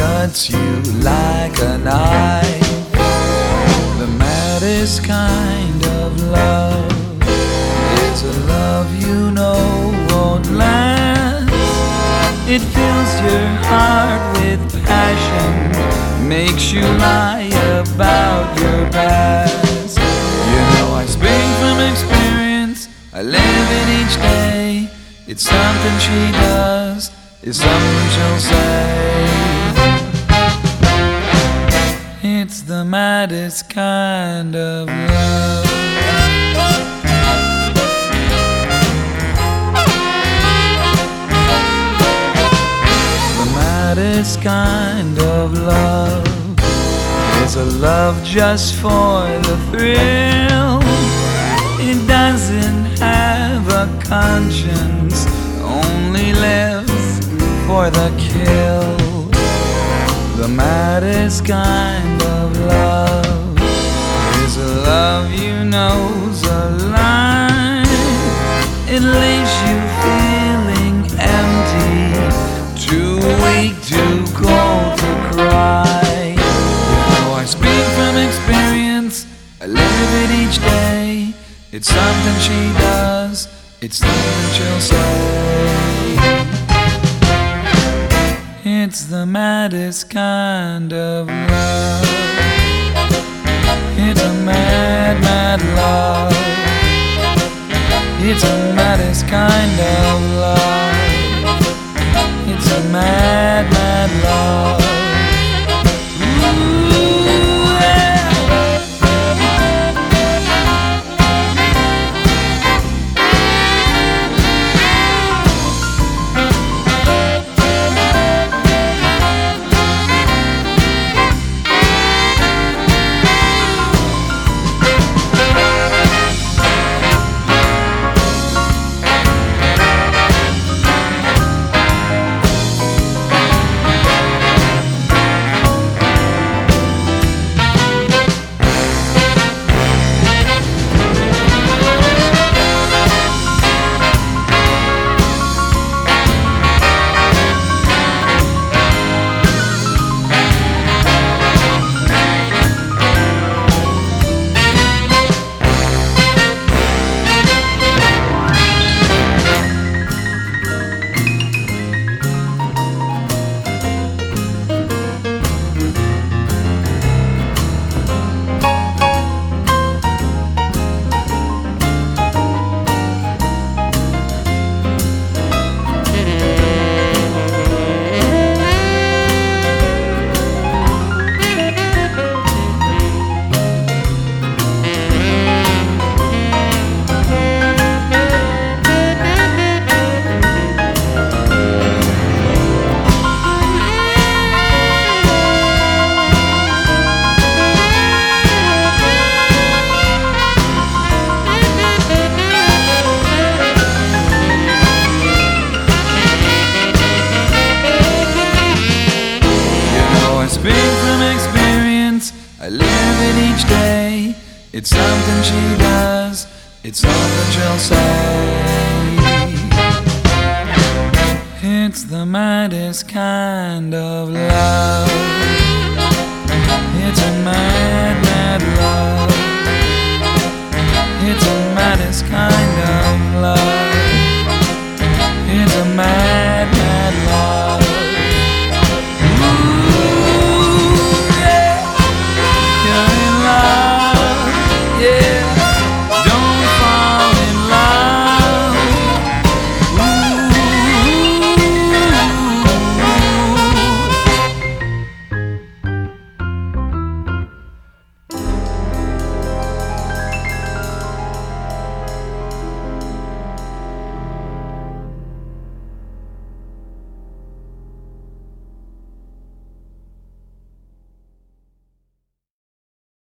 cuts you like a knife. The maddest kind of love is a love you know won't last. It fills your heart with passion, makes you lie about your past. You know I speak from experience, I live it each day. It's something she does, it's something she'll say. It's the maddest kind of love. The maddest kind of love is a love just for the thrill. It doesn't have a conscience, only lives for the kill. The maddest kind of love is a love you know's a lie. It leaves you feeling empty, too weak, too cold to cry. You know I speak from experience, I live it each day. It's something she does, it's something she'll say. It's the maddest kind of love. It's a mad, mad love. It's a maddest kind of love. It's a mad, mad love. Speak from experience, I live it each day. It's something she does, it's something she'll say. It's the maddest kind of love. It's a mad, mad love.